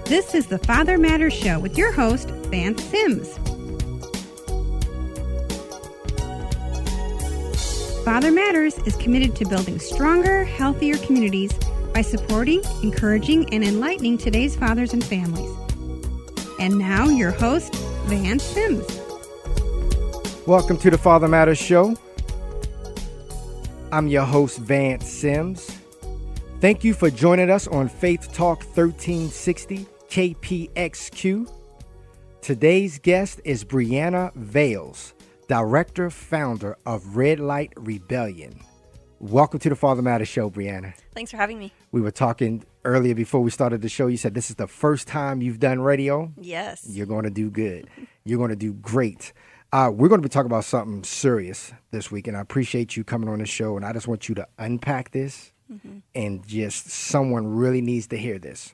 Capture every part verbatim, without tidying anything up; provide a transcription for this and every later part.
This is the Father Matters Show with your host, Vance Sims. Father Matters is committed to building stronger, healthier communities by supporting, encouraging, and enlightening today's fathers and families. And now, your host, Vance Sims. Welcome to the Father Matters Show. I'm your host, Vance Sims. Thank you for joining us on Faith Talk thirteen sixty K P X Q. Today's guest is Brianna Vales, Director, Founder of Red Light Rebellion. Welcome to the Father Matters Show, Brianna. Thanks for having me. We were talking earlier before we started the show. You said this is the first time you've done radio. Yes. You're going to do good. You're going to do great. Uh, we're going to be talking about something serious this week, and I appreciate you coming on the show, and I just want you to unpack this, mm-hmm. and just someone really needs to hear this.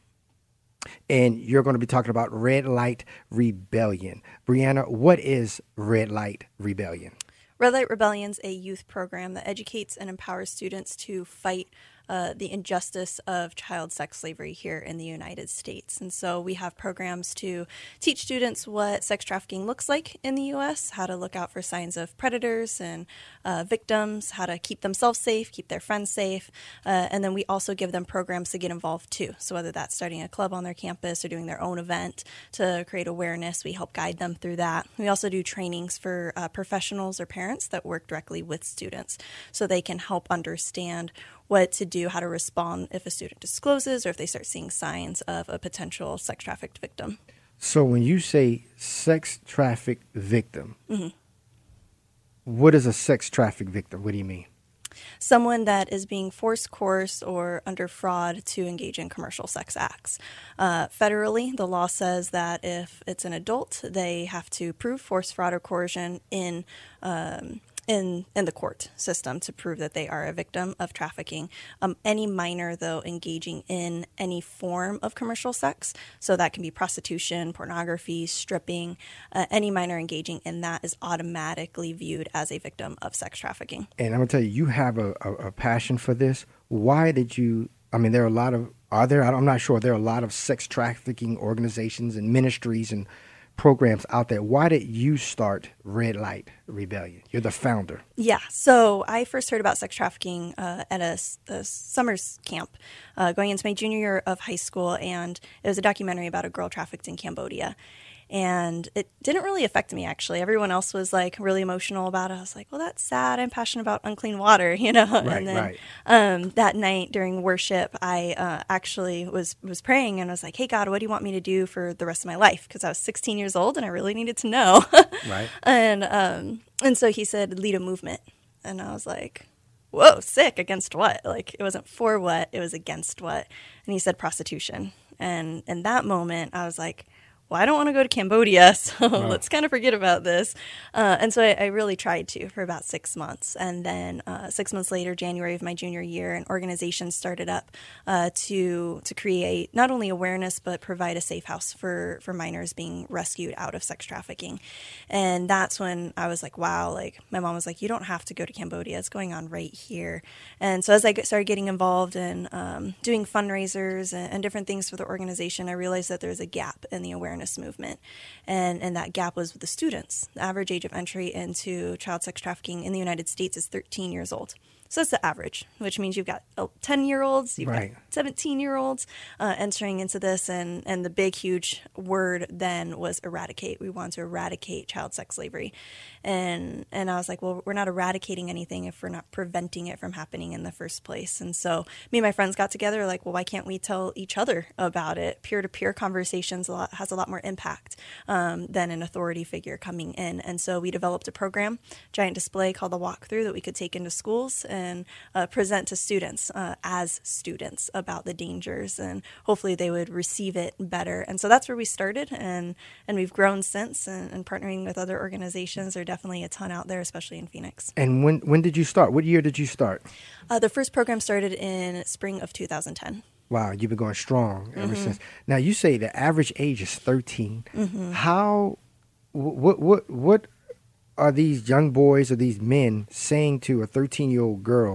And you're going to be talking about Red Light Rebellion. Brianna, what is Red Light Rebellion? Red Light Rebellion is a youth program that educates and empowers students to fight uh, the injustice of child sex slavery here in the United States. And so we have programs to teach students what sex trafficking looks like in the U S, how to look out for signs of predators and uh, victims, how to keep themselves safe, keep their friends safe. Uh, and then we also give them programs to get involved too. So whether that's starting a club on their campus or doing their own event to create awareness, we help guide them through that. We also do trainings for uh, professionals or parents that work directly with students so they can help understand what to do, how to respond if a student discloses or if they start seeing signs of a potential sex trafficked victim. So when you say sex trafficked victim, mm-hmm. what is a sex trafficked victim? What do you mean? Someone that is being forced, coerced, or under fraud to engage in commercial sex acts. Uh, federally, the law says that if it's an adult, they have to prove force, fraud, or coercion in um, in in the court system to prove that they are a victim of trafficking. Um, any minor, though, engaging in any form of commercial sex, so that can be prostitution, pornography, stripping, uh, any minor engaging in that is automatically viewed as a victim of sex trafficking. And I'm going to tell you, you have a, a, a passion for this. Why did you, I mean, there are a lot of, are there, I'm not sure, there are a lot of sex trafficking organizations and ministries and programs out there. Why did you start Red Light Rebellion? You're the founder. Yeah. So I first heard about sex trafficking uh, at a, a summer camp uh, going into my junior year of high school. And it was a documentary about a girl trafficked in Cambodia. And it didn't really affect me, actually. Everyone else was, like, really emotional about it. I was like, well, that's sad. I'm passionate about unclean water, you know? Right, and then right. Um, that night during worship, I uh, actually was, was praying and was like, hey, God, what do you want me to do for the rest of my life? Because I was sixteen years old and I really needed to know. Right. And, um, and so he said, lead a movement. And I was like, whoa, sick. Against what? Like, it wasn't for what, it was against what. And he said prostitution. And in that moment, I was like, well, I don't want to go to Cambodia, so wow. let's kind of forget about this. Uh, and so I, I really tried to for about six months. And then uh, six months later, January of my junior year, an organization started up uh, to to create not only awareness, but provide a safe house for, for minors being rescued out of sex trafficking. And that's when I was like, wow, like my mom was like, you don't have to go to Cambodia. It's going on right here. And so as I started getting involved in um, doing fundraisers and, and different things for the organization, I realized that there's a gap in the awareness movement. And, and that gap was with the students. The average age of entry into child sex trafficking in the United States is thirteen years old. So that's the average, which means you've got ten-year-olds, you've right. got seventeen-year-olds uh, entering into this. And, and the big, huge word then was eradicate. We want to eradicate child sex slavery. And and I was like, well, we're not eradicating anything if we're not preventing it from happening in the first place. And so me and my friends got together like, well, why can't we tell each other about it? Peer-to-peer conversations a lot, has a lot more impact um, than an authority figure coming in. And so we developed a program, giant display called the Walkthrough that we could take into schools and uh, present to students uh, as students about the dangers, and hopefully they would receive it better. And so that's where we started, and, and we've grown since, and, and partnering with other organizations. There are definitely a ton out there, especially in Phoenix. And when when did you start? What year did you start? Uh, the first program started in spring of two thousand ten. Wow, you've been going strong ever mm-hmm. since. Now, you say the average age is thirteen. Mm-hmm. How, what, what, what are these young boys or these men saying to a thirteen-year-old girl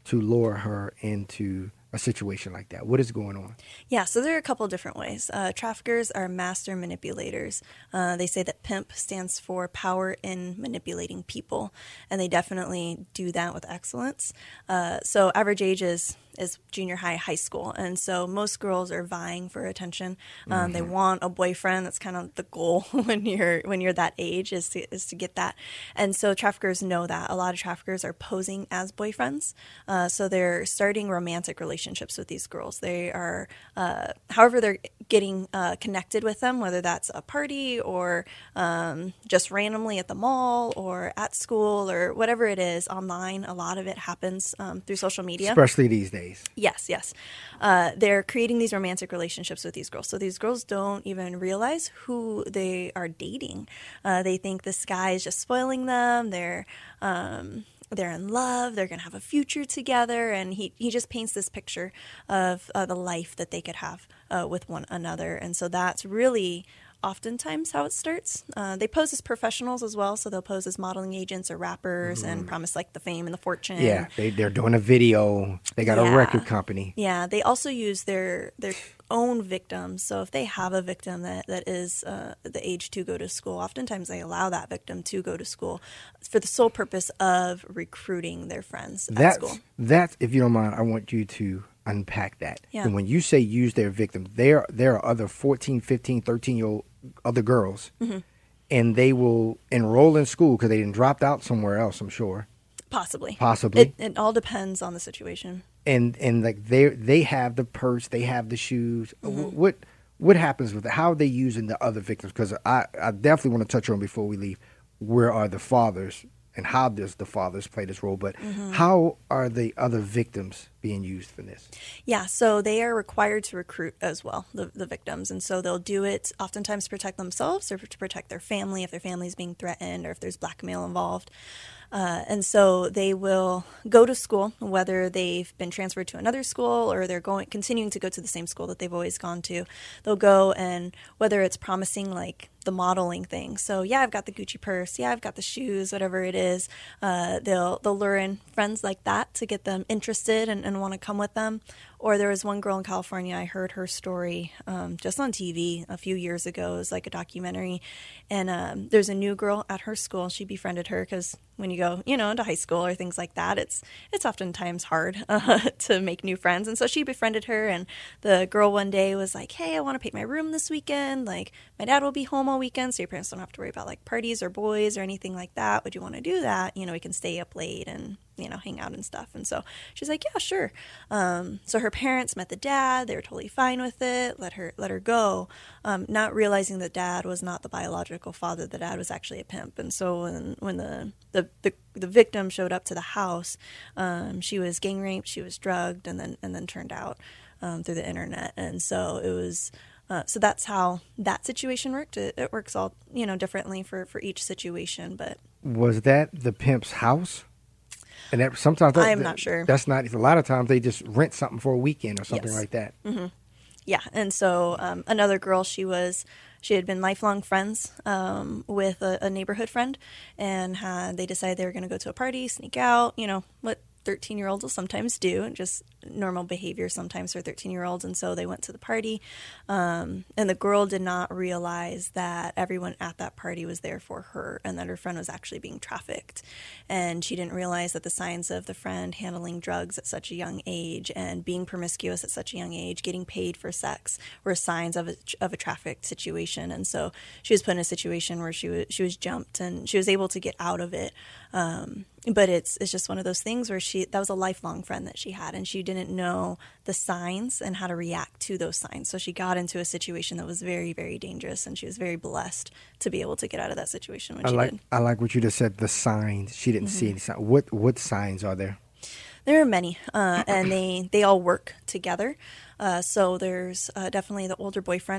to lure her into a situation like that? What is going on? Yeah, so there are a couple of different ways. Uh, traffickers are master manipulators. Uh, they say that pimp stands for power in manipulating people, and they definitely do that with excellence. Uh, so average age is is junior high, high school, and so most girls are vying for attention. Um, mm-hmm. They want a boyfriend. That's kind of the goal when you're when you're that age is to is to get that. And so traffickers know that. A lot of traffickers are posing as boyfriends, uh, so they're starting romantic relationships with these girls. They are, uh, however, they're getting uh, connected with them, whether that's a party or um, just randomly at the mall or at school or whatever it is online. A lot of it happens um, through social media, especially these days. Yes, yes. Uh, they're creating these romantic relationships with these girls. So these girls don't even realize who they are dating. Uh, they think this guy is just spoiling them. They're um, they're in love. They're going to have a future together. And he, he just paints this picture of uh, the life that they could have uh, with one another. And so that's really oftentimes how it starts. Uh, they pose as professionals as well, so they'll pose as modeling agents or rappers mm. and promise like the fame and the fortune. Yeah, they, they're doing a video. They got yeah. a record company. Yeah, they also use their their own victims. So if they have a victim that, that is uh, the age to go to school, oftentimes they allow that victim to go to school for the sole purpose of recruiting their friends that's, at school. That's, if you don't mind, I want you to unpack that. Yeah. And when you say use their victim, there there are other fourteen, fifteen, thirteen year old other girls mm-hmm. and they will enroll in school because they didn't dropped out somewhere else, I'm sure. Possibly. Possibly. It, it all depends on the situation. And and like they they have the purse, they have the shoes. Mm-hmm. What what happens with it? How are they using the other victims? Because I, I definitely want to touch on before we leave. Where are the fathers? And how does the fathers play this role? But mm-hmm. how are the other victims being used for this? Yeah, so they are required to recruit as well, the, the victims. And so they'll do it oftentimes to protect themselves or to protect their family if their family is being threatened or if there's blackmail involved. Uh, and so they will go to school, whether they've been transferred to another school or they're going continuing to go to the same school that they've always gone to. They'll go, and whether it's promising like the modeling thing. So yeah, I've got the Gucci purse. Yeah, I've got the shoes, whatever it is. Uh, they'll they'll lure in friends like that to get them interested and, and want to come with them. Or there was one girl in California, I heard her story um, just on T V a few years ago. It was like a documentary. And um, there's a new girl at her school. She befriended her because when you go, you know, into high school or things like that, it's it's oftentimes hard uh, to make new friends. And so she befriended her. And the girl one day was like, hey, I want to paint my room this weekend. Like, my dad will be home all weekend, so your parents don't have to worry about like parties or boys or anything like that. Would you want to do that? You know, we can stay up late and, you know, hang out and stuff. And so she's like, yeah, sure. Um, so her parents met the dad. They were totally fine with it. Let her let her go, um, not realizing that dad was not the biological father. The dad was actually a pimp. And so when when the the, the, the victim showed up to the house, um, she was gang raped, she was drugged, and then and then turned out um, through the internet. And so it was. Uh, so that's how that situation worked. It, it works all, you know, differently for, for each situation. But was that the pimp's house? And that, sometimes that, I'm that, not sure. That's not. A lot of times they just rent something for a weekend or something yes. like that. Mm-hmm. Yeah, and so um, another girl, she was she had been lifelong friends um, with a, a neighborhood friend, and had, they decided they were going to go to a party, sneak out. You know what thirteen-year-olds will sometimes do, and just normal behavior sometimes for thirteen-year-olds. And so they went to the party, um, and the girl did not realize that everyone at that party was there for her, and that her friend was actually being trafficked. And she didn't realize that the signs of the friend handling drugs at such a young age and being promiscuous at such a young age, getting paid for sex, were signs of a, of a trafficked situation. And so she was put in a situation where she was she was jumped, and she was able to get out of it. Um, but it's it's just one of those things where she that was a lifelong friend that she had, and she didn't know the signs and how to react to those signs. So she got into a situation that was very, very dangerous, and she was very blessed to be able to get out of that situation when I she like, did. I like what you just said, the signs. She didn't mm-hmm. see any signs. What, what signs are there? There are many, uh, and they, they all work together. Uh, so there's uh, definitely the older boyfriend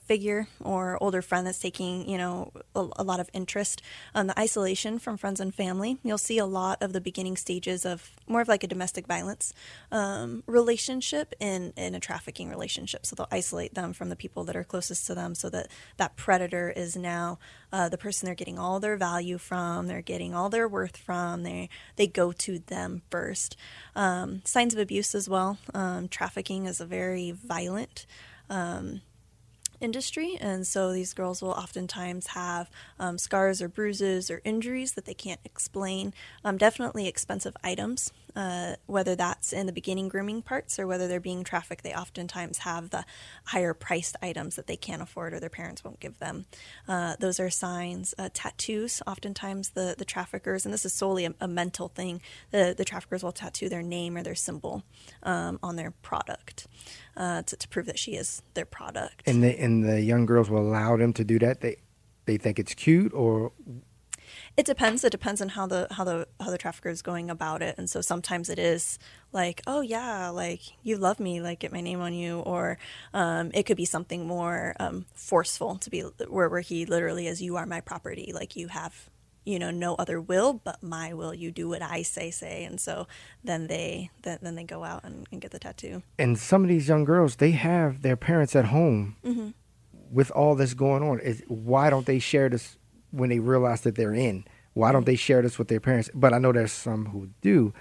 figure or older friend that's taking, you know, a, a lot of interest. Um, the isolation from friends and family, you'll see a lot of the beginning stages of more of like a domestic violence um, relationship in, in a trafficking relationship. So they'll isolate them from the people that are closest to them so that that predator is now uh, the person they're getting all their value from, they're getting all their worth from, they, they go to them first. Um, signs of abuse as well. Um, trafficking is a very violent um industry, and so these girls will oftentimes have um, scars or bruises or injuries that they can't explain. Um, definitely expensive items, uh, whether that's in the beginning grooming parts or whether they're being trafficked, they oftentimes have the higher priced items that they can't afford or their parents won't give them. Uh, those are signs. Uh, tattoos, oftentimes the, the traffickers, and this is solely a, a mental thing, the, the traffickers will tattoo their name or their symbol um, on their product. Uh, to, to prove that she is their product. And the and the young girls will allow them to do that. They they think it's cute, or it depends. It depends on how the how the how the trafficker is going about it. And so sometimes it is like, oh yeah, like you love me, like get my name on you, or um, it could be something more um, forceful to be where where he literally is, you are my property, like you have, you know, no other will but my will. You do what I say, say. And so then they then, then they go out and, and get the tattoo. And some of these young girls, they have their parents at home mm-hmm. with all this going on. Is why don't they share this when they realize that they're in? Why don't they share this with their parents? But I know there's some who do.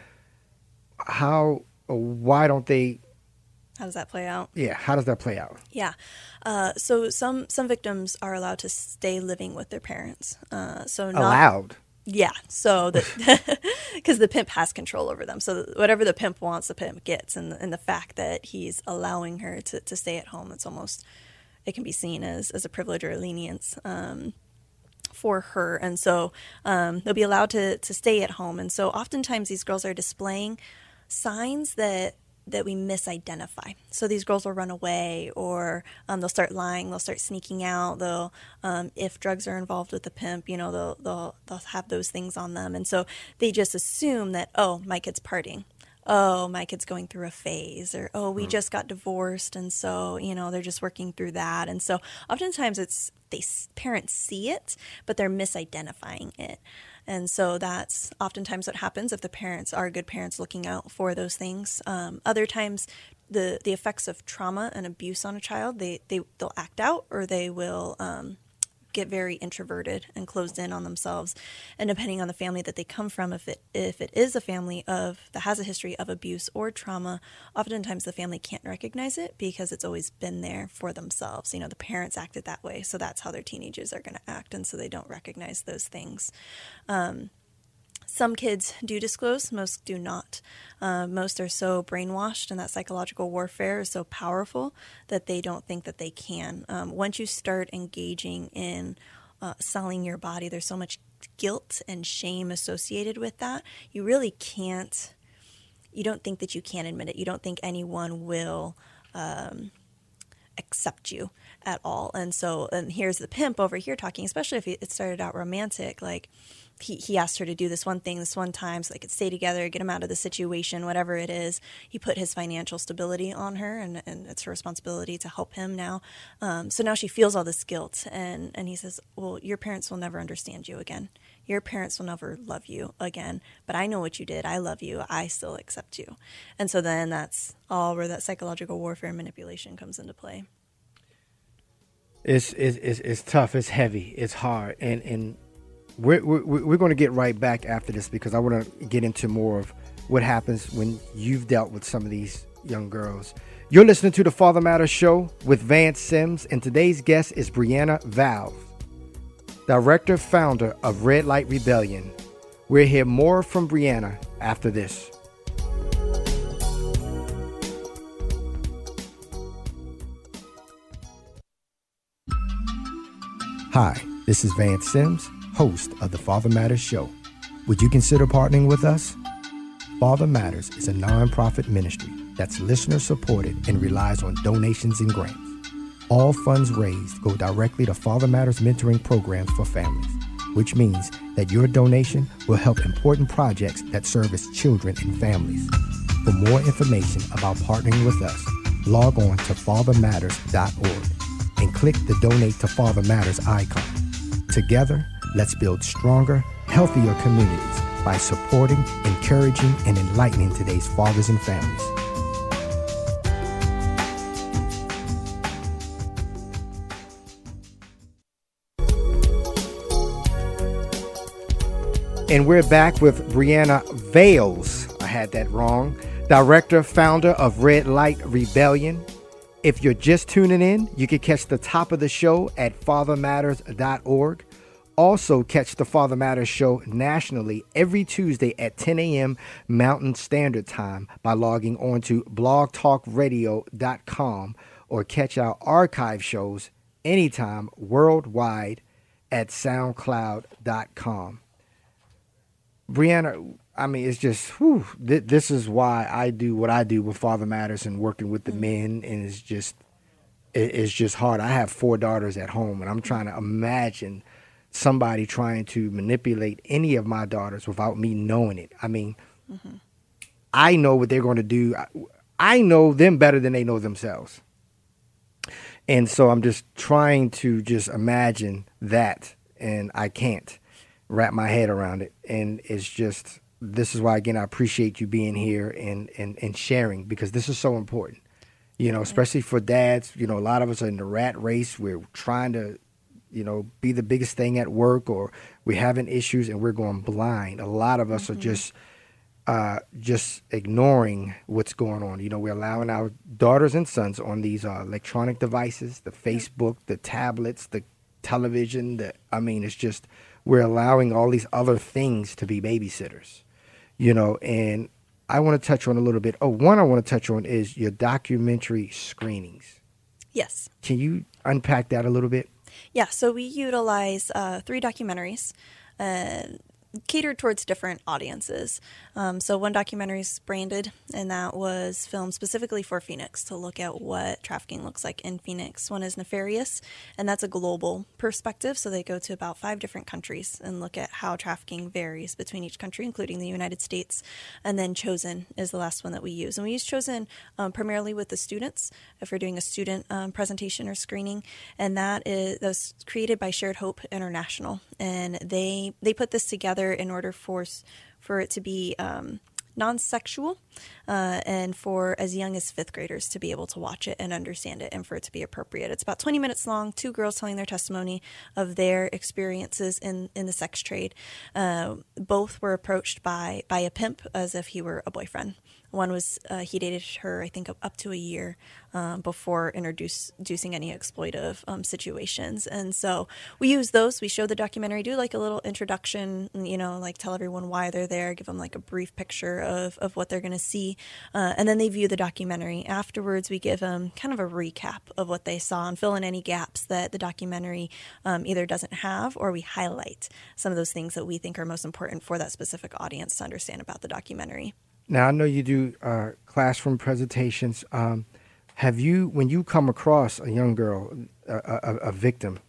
How, why don't they? How does that play out? Yeah, how does that play out? Yeah. Uh, so some some victims are allowed to stay living with their parents. Uh, so not, allowed? Yeah. So that because the pimp has control over them. So whatever the pimp wants, the pimp gets. And, and the fact that he's allowing her to, to stay at home, it's almost, it can be seen as, as a privilege or a lenience um, for her. And so um, they'll be allowed to, to stay at home. And so oftentimes these girls are displaying signs that that we misidentify. So these girls will run away, or um, they'll start lying, they'll start sneaking out, they'll, um, if drugs are involved with the pimp, you know, they'll, they'll, they'll have those things on them. And so they just assume that, oh, my kid's partying. Oh, my kid's going through a phase, or, oh, we mm. just got divorced. And so, you know, they're just working through that. And so oftentimes it's, they, parents see it, but they're misidentifying it. And so that's oftentimes what happens if the parents are good parents looking out for those things. Um, other times, the, the effects of trauma and abuse on a child, they, they, they'll act out, or they will um, get very introverted and closed in on themselves. And depending on the family that they come from, if it if it is a family of that has a history of abuse or trauma, oftentimes the family can't recognize it because it's always been there for themselves. You know, the parents acted that way, so that's how their teenagers are going to act, and so they don't recognize those things. Um, Some kids do disclose, most do not. Uh, most are so brainwashed, and that psychological warfare is so powerful that they don't think that they can. Um, once you start engaging in uh, selling your body, there's so much guilt and shame associated with that. You really can't, you don't think that you can admit it. You don't think anyone will um, accept you at all. And so, and here's the pimp over here talking, especially if it started out romantic, like, He, he asked her to do this one thing this one time so they could stay together, get him out of the situation, whatever it is. He put his financial stability on her, and, and it's her responsibility to help him now. Um, so now she feels all this guilt, and, and he says, well, your parents will never understand you again. Your parents will never love you again, but I know what you did. I love you. I still accept you. And so then that's all where that psychological warfare and manipulation comes into play. It's, it's, it's tough. It's heavy. It's hard. And, and, We're, we're, we're going to get right back after this, because I want to get into more of what happens when you've dealt with some of these young girls. You're listening to the Father Matters Show with Vance Sims, and today's guest is Brianna Valve, director, founder of Red Light Rebellion. We'll hear more from Brianna after this. Hi, this is Vance Sims, host of the Father Matters Show. Would you consider partnering with us? Father Matters is a nonprofit ministry that's listener supported and relies on donations and grants. All funds raised go directly to Father Matters mentoring programs for families, which means that your donation will help important projects that service children and families. For more information about partnering with us, log on to father matters dot org. and click the Donate to Father Matters icon. Together, let's build stronger, healthier communities by supporting, encouraging, and enlightening today's fathers and families. And we're back with Brianna Vales. I had that wrong. Director, founder of Red Light Rebellion. If you're just tuning in, you can catch the top of the show at father matters dot org. Also, catch the Father Matters show nationally every Tuesday at ten a.m. Mountain Standard Time by logging on to blog talk radio dot com, or catch our archive shows anytime worldwide at soundcloud dot com. Brianna, I mean, it's just, whew, th- this is why I do what I do with Father Matters and working with the men, and it's just, it, it's just hard. I have four daughters at home, and I'm trying to imagine somebody trying to manipulate any of my daughters without me knowing it. I mean, mm-hmm. I know what they're going to do. I, I know them better than they know themselves. And so I'm just trying to just imagine that, and I can't wrap my head around it. And it's just, this is why, again, I appreciate you being here and, and, and sharing, because this is so important, you know, especially for dads. You know, a lot of us are in the rat race. We're trying to, you know, be the biggest thing at work, or we're having issues and we're going blind. A lot of us mm-hmm. are just, uh, just ignoring what's going on. You know, we're allowing our daughters and sons on these uh, electronic devices, the Facebook, the tablets, the television. The, I mean, it's just, we're allowing all these other things to be babysitters, you know, and I want to touch on a little bit. Oh, one I want to touch on is your documentary screenings. Yes. Can you unpack that a little bit? Yeah, so we utilize uh, three documentaries uh, catered towards different audiences. Um, so one documentary is branded, and that was filmed specifically for Phoenix to look at what trafficking looks like in Phoenix. One is Nefarious, and that's a global perspective. So they go to about five different countries and look at how trafficking varies between each country, including the United States. And then Chosen is the last one that we use. And we use Chosen um, primarily with the students if we're doing a student um, presentation or screening. And that is that was created by Shared Hope International. And they they put this together in order for for it to be um, non-sexual uh, and for as young as fifth graders to be able to watch it and understand it, and for it to be appropriate. It's about twenty minutes long, two girls telling their testimony of their experiences in, in the sex trade. Uh, both were approached by, by a pimp as if he were a boyfriend. One was, uh, he dated her, I think, up to a year um, before introduce, introducing any exploitive um, situations. And so we use those. We show the documentary, do like a little introduction, you know, like tell everyone why they're there, give them like a brief picture of, of what they're going to see. Uh, and then they view the documentary. Afterwards, we give them kind of a recap of what they saw and fill in any gaps that the documentary um, either doesn't have, or we highlight some of those things that we think are most important for that specific audience to understand about the documentary. Now, I know you do uh, classroom presentations. Um, have you, when you come across a young girl, a, a, a victim,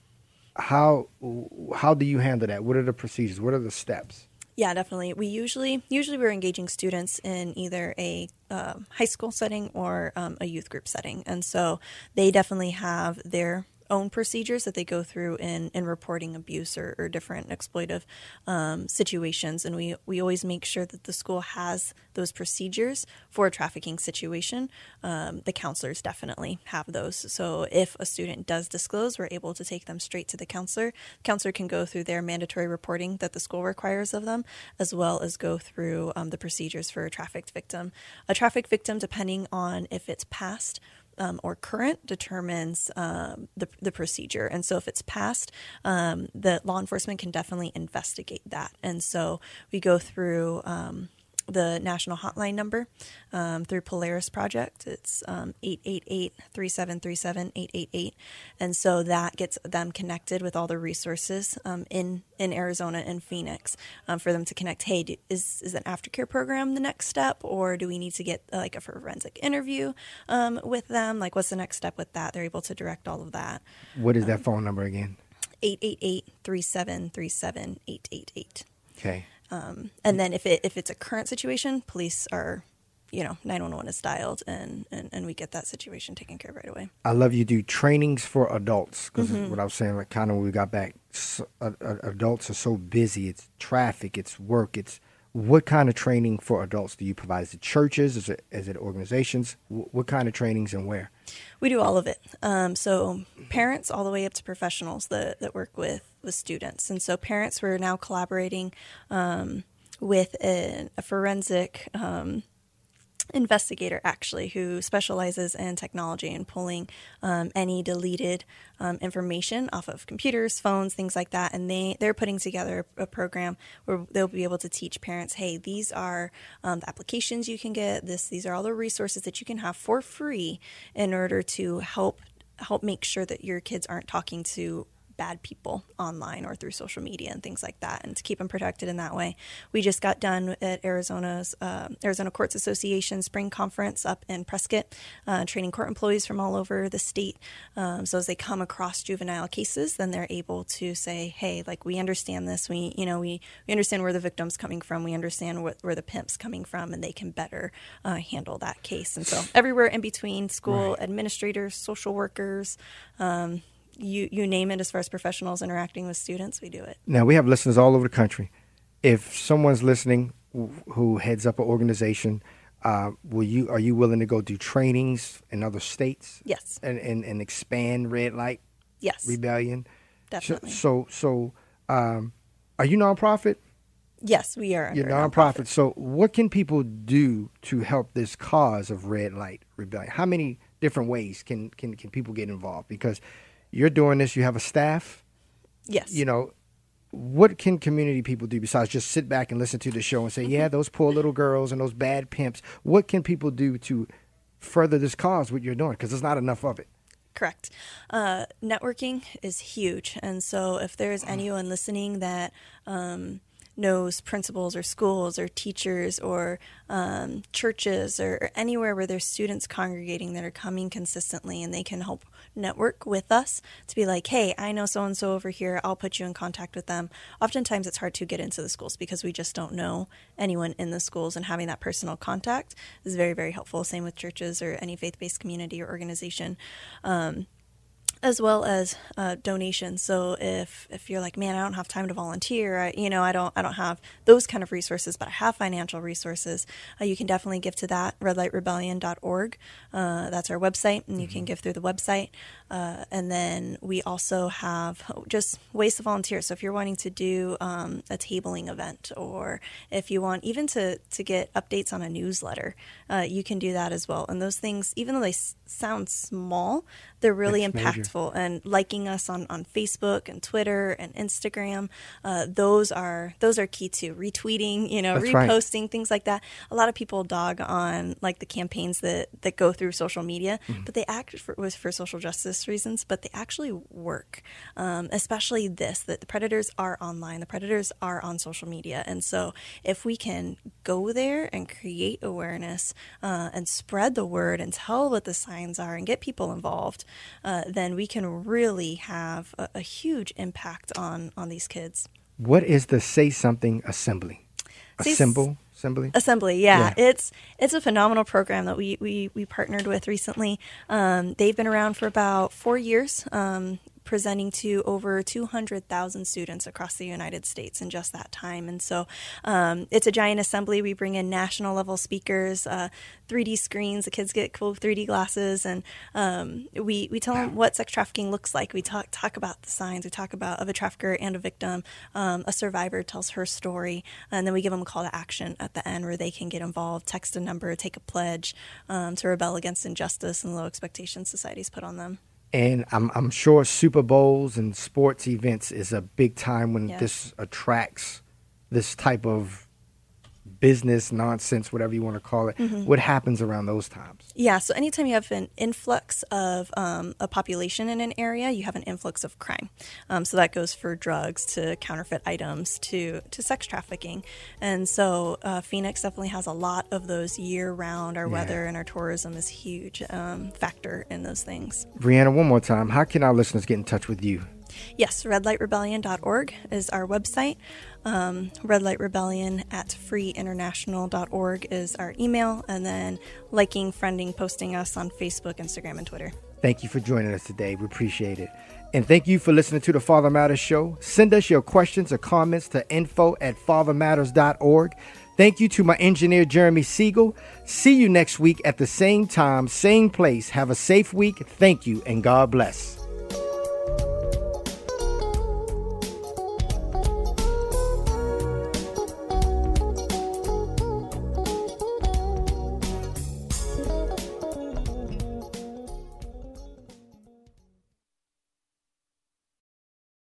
how how do you handle that? What are the procedures? What are the steps? Yeah, definitely. We usually usually we're engaging students in either a um, high school setting or um, a youth group setting, and so they definitely have their own procedures that they go through in, in reporting abuse or, or different exploitive um, situations. And we, we always make sure that the school has those procedures for a trafficking situation. Um, the counselors definitely have those. So if a student does disclose, we're able to take them straight to the counselor. The counselor can go through their mandatory reporting that the school requires of them, as well as go through um, the procedures for a trafficked victim. A trafficked victim, depending on if it's past Um, or current, determines um, the, the procedure. And so if it's past, um, the law enforcement can definitely investigate that. And so we go through um, the national hotline number um, through Polaris Project. It's um, eight eight eight, three seven three seven, eight eight eight. And so that gets them connected with all the resources um, in, in Arizona and Phoenix um, for them to connect. Hey, do, is, is an aftercare program the next step, or do we need to get uh, like a forensic interview um, with them? Like, what's the next step with that? They're able to direct all of that. What is that um, phone number again? eight eight eight, three seven three seven, eight eight eight. Okay. Um, and then if it if it's a current situation, police are you know, nine one one is dialed and, and, and we get that situation taken care of right away. I love you do trainings for adults because Mm-hmm. what I was saying, like kind of when we got back, so, uh, uh, adults are so busy. It's traffic, it's work. It's what kind of training for adults do you provide? Is it churches? Is it, is it organizations? W- what kind of trainings and where? We do all of it. Um, so parents all the way up to professionals that, that work with, with students. And so parents, we're now collaborating um, with a, a forensic um investigator actually who specializes in technology and pulling um, any deleted um, information off of computers, phones, things like that. And they, they're putting together a program where they'll be able to teach parents, hey, these are um, the applications you can get. This, these are all the resources that you can have for free in order to help help make sure that your kids aren't talking to bad people online or through social media and things like that, and to keep them protected in that way. We just got done at Arizona's uh, Arizona Courts Association spring conference up in Prescott, uh, training court employees from all over the state. Um, so as they come across juvenile cases, then they're able to say, hey, like, we understand this. We, you know, we, we understand where the victim's coming from. We understand what, where the pimp's coming from, and they can better uh, handle that case. And so everywhere in between, school Right. administrators, social workers, um, You you name it, as far as professionals interacting with students, we do it. Now, we have listeners all over the country. If someone's listening who, who heads up an organization, uh, will you are you willing to go do trainings in other states? Yes. And, and, and expand Red Light Yes. Rebellion? Definitely. So, so, so um, are you nonprofit? Yes, we are. You're under a nonprofit. So what can people do to help this cause of Red Light Rebellion? How many different ways can, can, can people get involved? Because you're doing this, you have a staff. Yes. You know, what can community people do besides just sit back and listen to the show and say, yeah, those poor little girls and those bad pimps? What can people do to further this cause, what you're doing? Because there's not enough of it. Correct. Uh, networking is huge. And so if there's anyone listening that um, knows principals or schools or teachers or um, churches or, or anywhere where there's students congregating that are coming consistently, and they can help network with us to be like, hey, I know so-and-so over here. I'll put you in contact with them. Oftentimes it's hard to get into the schools because we just don't know anyone in the schools, and having that personal contact is very, very helpful. Same with churches or any faith-based community or organization. Um, as well as uh, donations. So if if you're like, man, I don't have time to volunteer, I, you know, I don't I don't have those kind of resources, but I have financial resources, uh, you can definitely give to that, red light rebellion dot org. Uh, that's our website, and you mm-hmm. can give through the website. Uh, and then we also have just ways to volunteer. So if you're wanting to do um, a tabling event, or if you want even to, to get updates on a newsletter, uh, you can do that as well. And those things, even though they s- sound small, they're really That's impactful. major. And liking us on, on Facebook and Twitter and Instagram, uh, those are those are key too. Retweeting, you know, That's reposting, right. things like that. A lot of people dog on like the campaigns that, that go through social media, Mm-hmm. but they act for, was for social justice reasons, but they actually work. Um, especially this, that the predators are online, the predators are on social media, and so if we can go there and create awareness uh, and spread the word and tell what the signs are and get people involved, uh, then we can really have a, a huge impact on, on these kids. What is the Say Something Assembly? A Say symbol? Assembly? Assembly, yeah. Yeah. It's it's a phenomenal program that we, we, we partnered with recently. Um, they've been around for about four years. Um, presenting to over two hundred thousand students across the United States in just that time. And so um, it's a giant assembly. We bring in national level speakers, uh, three D screens. The kids get cool three D glasses, and um, we, we tell them what sex trafficking looks like. We talk talk about the signs. We talk about of a trafficker and a victim. Um, a survivor tells her story, and then we give them a call to action at the end where they can get involved, text a number, take a pledge um, to rebel against injustice and low expectations society's put on them. And I'm I'm sure Super Bowls and sports events is a big time when Yes. this attracts this type of business nonsense, whatever you want to call it. Mm-hmm. What happens around those times? Yeah, so anytime you have an influx of um, a population in an area, you have an influx of crime. Um, so that goes for drugs to counterfeit items to, to sex trafficking. And so uh, Phoenix definitely has a lot of those year-round. Our Yeah. weather and our tourism is a huge um, factor in those things. Brianna, one more time, how can our listeners get in touch with you? Yes, red light rebellion dot org is our website. Um, Red Light Rebellion at free international dot org is our email. And then liking, friending, posting us on Facebook, Instagram, and Twitter. Thank you for joining us today. We appreciate it. And thank you for listening to the Father Matters Show. Send us your questions or comments to info at father matters dot org. Thank you to my engineer, Jeremy Siegel. See you next week at the same time, same place. Have a safe week. Thank you, and God bless.